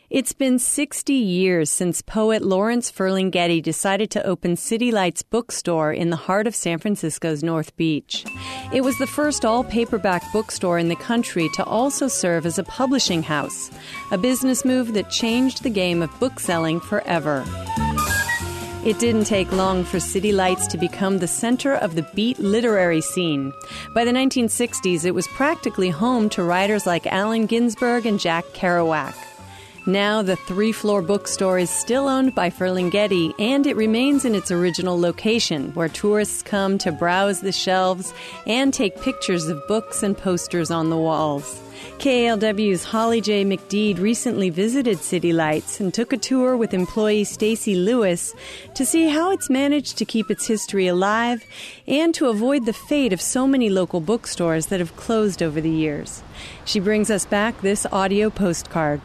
It's been 60 years since poet Lawrence Ferlinghetti decided to open City Lights bookstore in the heart of San Francisco's North Beach. It was the first all-paperback bookstore in the country to also serve as a publishing house, a business move that changed the game of bookselling forever. It didn't take long for City Lights to become the center of the beat literary scene. By the 1960s, it was practically home to writers like Allen Ginsberg and Jack Kerouac. Now, the three-floor bookstore is still owned by Ferlinghetti, and it remains in its original location, where tourists come to browse the shelves and take pictures of books and posters on the walls. KALW's Holly J. McDeed recently visited City Lights and took a tour with employee Stacy Lewis to see how it's managed to keep its history alive and to avoid the fate of so many local bookstores that have closed over the years. She brings us back this audio postcard.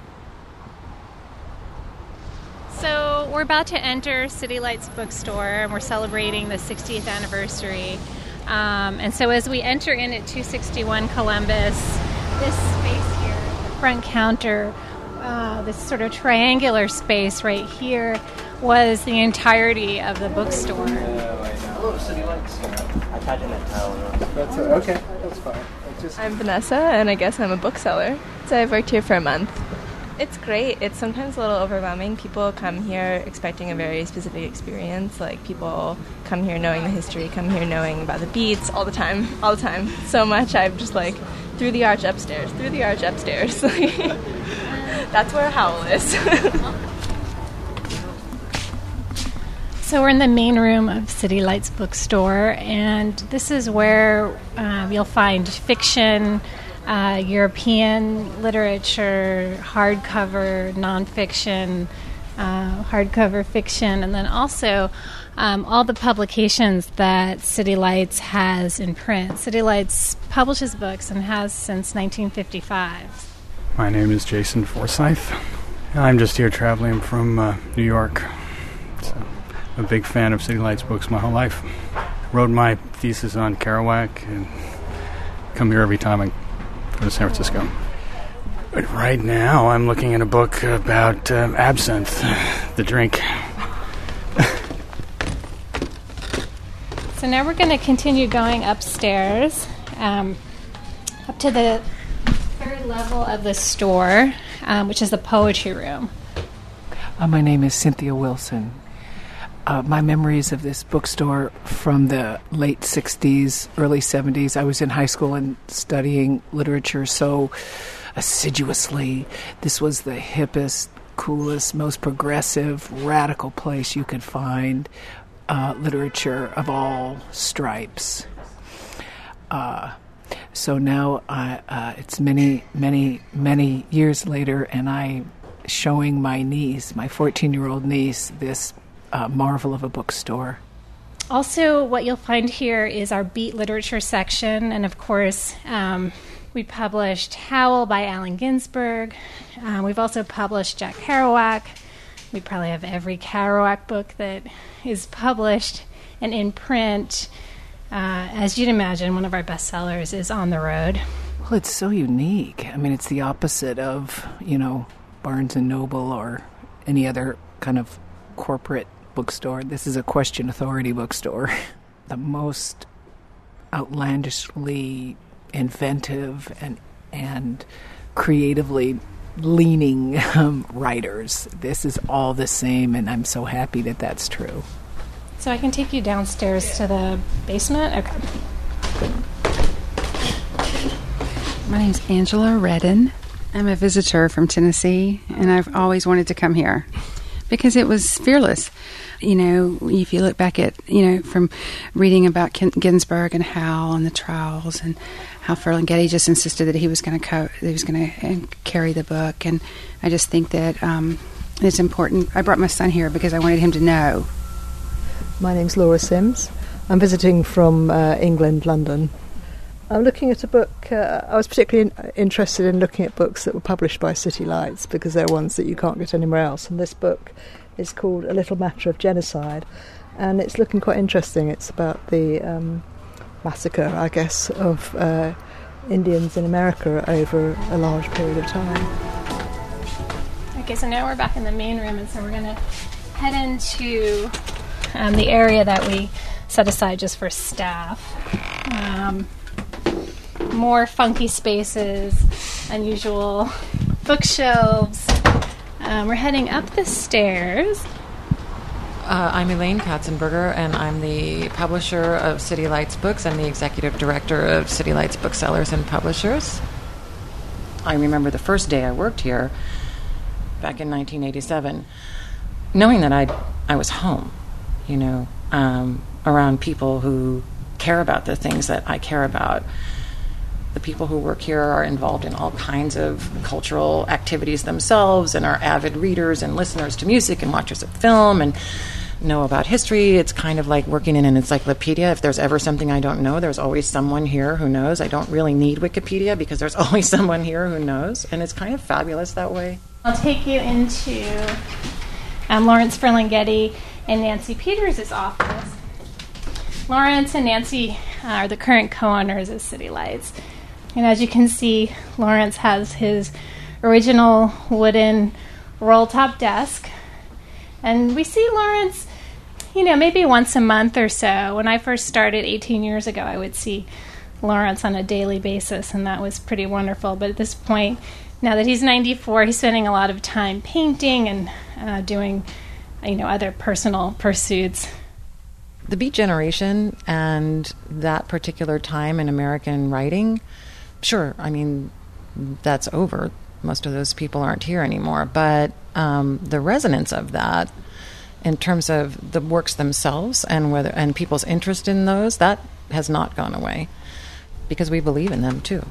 So we're about to enter City Lights bookstore, and we're celebrating the 60th anniversary. And so as we enter in at 261 Columbus, this space here, the front counter, this sort of triangular space right here, was the entirety of the bookstore. Hello, City Lights. I tied in that towel. That's okay. That's fine. I'm Vanessa, and I guess I'm a bookseller. So I've worked here for a month. It's great. It's sometimes a little overwhelming. People come here expecting a very specific experience. Like, people come here knowing the history, come here knowing about the beats all the time. So much. I'm just like, through the arch upstairs. That's where Howl is. So we're in the main room of City Lights bookstore, and this is where you'll find fiction, European literature, hardcover, nonfiction, hardcover fiction, and then also all the publications that City Lights has in print. City Lights publishes books and has since 1955. My name is Jason Forsyth. I'm just here traveling from New York. So I'm a big fan of City Lights books my whole life. Wrote my thesis on Kerouac and come here every time I go to San Francisco. But right now I'm looking at a book about absinthe, the drink. So now we're going to continue going upstairs up to the third level of the store, which is the poetry room. My name is Cynthia Wilson. My memories of this bookstore from the late 60s, early 70s. I was in high school and studying literature so assiduously. This was the hippest, coolest, most progressive, radical place you could find literature of all stripes. So now it's many, many, many years later, and I'm showing my niece, my 14-year-old niece, this marvel of a bookstore. Also, what you'll find here is our beat literature section, and of course, we published Howl by Allen Ginsberg. We've also published Jack Kerouac. We probably have every Kerouac book that is published and in print. As you'd imagine, one of our bestsellers is On the Road. Well, it's so unique. I mean, it's the opposite of, Barnes & Noble or any other kind of corporate bookstore. This is a Question Authority bookstore. The most outlandishly inventive and creatively leaning writers. This is all the same, and I'm so happy that that's true. So I can take you downstairs to the basement? Okay. My name's Angela Redden. I'm a visitor from Tennessee, and I've always wanted to come here because it was fearless. If you look back at, from reading about Ginsberg and Howl and the trials, and how Ferlinghetti just insisted that he was going to carry the book, and I just think that it's important. I brought my son here because I wanted him to know. My name's Laura Sims. I'm visiting from England, London. I'm looking at a book. I was particularly interested in looking at books that were published by City Lights because they're ones that you can't get anywhere else. And this book is called A Little Matter of Genocide, and it's looking quite interesting. It's about the massacre, I guess, of Indians in America over a large period of time. Okay, so now we're back in the main room, and so we're going to head into the area that we set aside just for staff. More funky spaces, unusual bookshelves. We're heading up the stairs. I'm Elaine Katzenberger, and I'm the publisher of City Lights Books. I'm the executive director of City Lights Booksellers and Publishers. I remember the first day I worked here, back in 1987, knowing that I was home, around people who care about the things that I care about. The people who work here are involved in all kinds of cultural activities themselves and are avid readers and listeners to music and watchers of film and know about history. It's kind of like working in an encyclopedia. If there's ever something I don't know, there's always someone here who knows. I don't really need Wikipedia because there's always someone here who knows, and it's kind of fabulous that way. I'll take you into Lawrence Ferlinghetti and Nancy Peters' office. Lawrence and Nancy are the current co-owners of City Lights. And as you can see, Lawrence has his original wooden roll-top desk. And we see Lawrence, maybe once a month or so. When I first started 18 years ago, I would see Lawrence on a daily basis, and that was pretty wonderful. But at this point, now that he's 94, he's spending a lot of time painting and doing, other personal pursuits. The Beat Generation and that particular time in American writing, sure, that's over. Most of those people aren't here anymore. But the resonance of that, in terms of the works themselves and people's interest in those, that has not gone away because we believe in them too.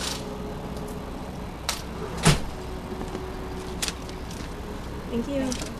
Thank you.